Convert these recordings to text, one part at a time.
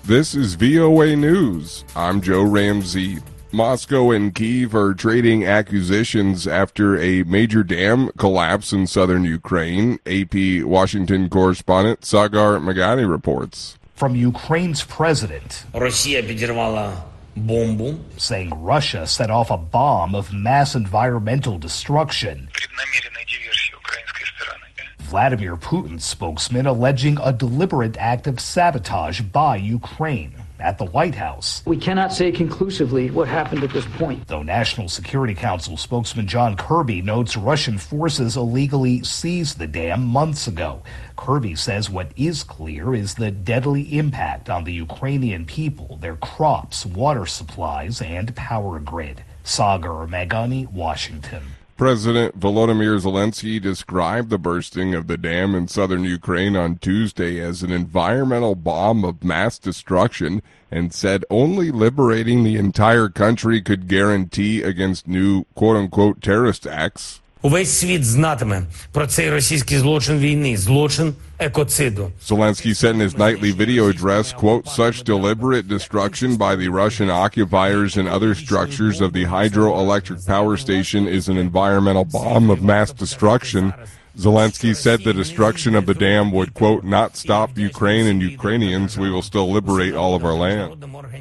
This is VOA News. I'm Joe Ramsey. Moscow and Kyiv are trading accusations after a major dam collapse in southern Ukraine. AP Washington correspondent Sagar Magani reports. From Ukraine's president, Россия підірвала бомбу, saying Russia set off a bomb of mass environmental destruction. Vladimir Putin's spokesman alleging a deliberate act of sabotage by Ukraine at the White House. We cannot say conclusively what happened at this point. Though National Security Council spokesman John Kirby notes Russian forces illegally seized the dam months ago. Kirby says what is clear is the deadly impact on the Ukrainian people, their crops, water supplies, and power grid. Sagar Magani, Washington. President Volodymyr Zelensky described the bursting of the dam in southern Ukraine on Tuesday as an environmental bomb of mass destruction and said only liberating the entire country could guarantee against new quote-unquote terrorist acts. Увесь світ знатиме про цей російський злочин війни, злочин екоциду. Zelensky said in his nightly video address, quote, such deliberate destruction by the Russian occupiers and other structures of the hydroelectric power station is an environmental bomb of mass destruction. Zelensky said the destruction of the dam would, quote, not stop Ukraine and Ukrainians. We will still liberate all of our land.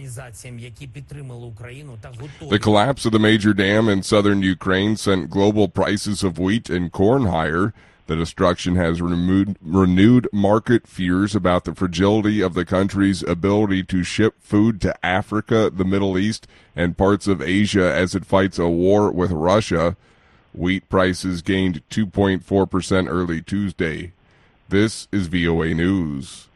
The collapse of the major dam in southern Ukraine sent global prices of wheat and corn higher. The destruction has renewed market fears about the fragility of the country's ability to ship food to Africa, the Middle East, and parts of Asia as it fights a war with Russia. Wheat prices gained 2.4% early Tuesday. This is VOA News.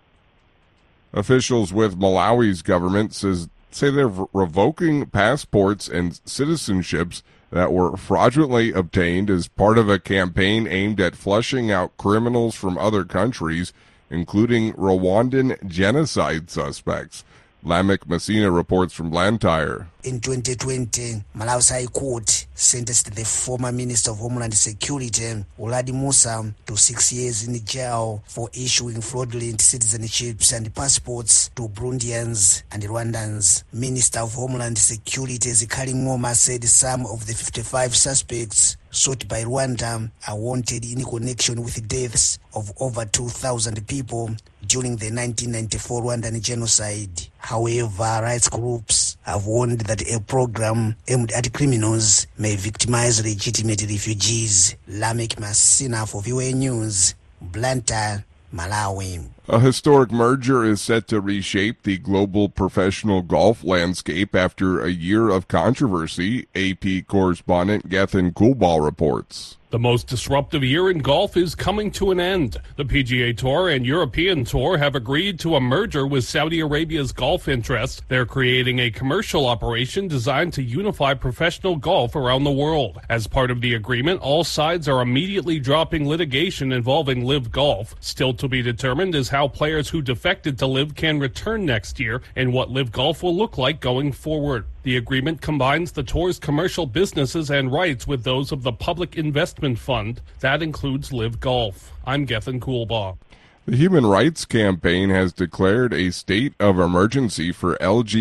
Officials with Malawi's government say they're revoking passports and citizenships that were fraudulently obtained as part of a campaign aimed at flushing out criminals from other countries, including Rwandan genocide suspects. Lamek Messina reports from Blantyre. In 2020, Malawi's High Court sentenced the former Minister of Homeland Security, Oladi Musa, to 6 years in jail for issuing fraudulent citizenships and passports to Burundians and Rwandans. Minister of Homeland Security Zikali Ngoma said some of the 55 suspects sought by Rwanda are wanted in connection with the deaths of over 2,000 people during the 1994 Rwandan genocide. However, rights groups have warned that a program aimed at criminals may victimize legitimate refugees. Lamek Messina for VOA News, Blantyre, Malawi. A historic merger is set to reshape the global professional golf landscape after a year of controversy, AP correspondent Gethin Kulbal reports. The most disruptive year in golf is coming to an end. The PGA Tour and European Tour have agreed to a merger with Saudi Arabia's golf interests. They're creating a commercial operation designed to unify professional golf around the world. As part of the agreement, all sides are immediately dropping litigation involving LIV Golf. Still to be determined is how players who defected to LIV can return next year and what LIV Golf will look like going forward. The agreement combines the tour's commercial businesses and rights with those of the Public Investment Fund. That includes LIV Golf. I'm Gethin Kulbal. The Human Rights Campaign has declared a state of emergency for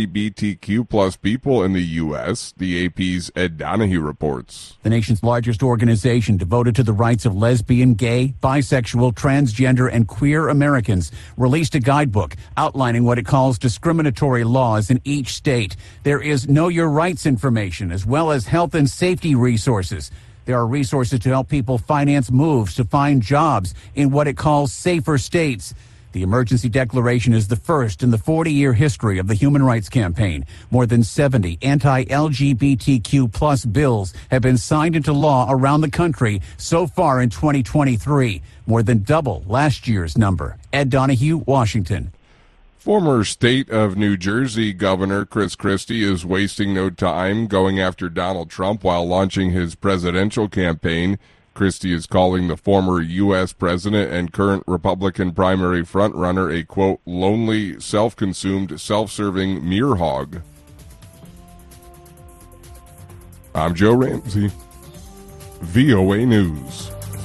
LGBTQ plus people in the U.S., the AP's Ed Donahue reports. The nation's largest organization devoted to the rights of lesbian, gay, bisexual, transgender, and queer Americans released a guidebook outlining what it calls discriminatory laws in each state. There is Know Your Rights information, as well as health and safety resources. There are resources to help people finance moves to find jobs in what it calls safer states. The emergency declaration is the first in the 40-year history of the Human Rights Campaign. More than 70 anti-LGBTQ plus bills have been signed into law around the country so far in 2023, more than double last year's number. Ed Donahue, Washington. Former state of New Jersey Governor Chris Christie is wasting no time going after Donald Trump while launching his presidential campaign. Christie is calling the former U.S. president and current Republican primary frontrunner a, quote, lonely, self-consumed, self-serving mere hog. I'm Joe Ramsey, VOA News.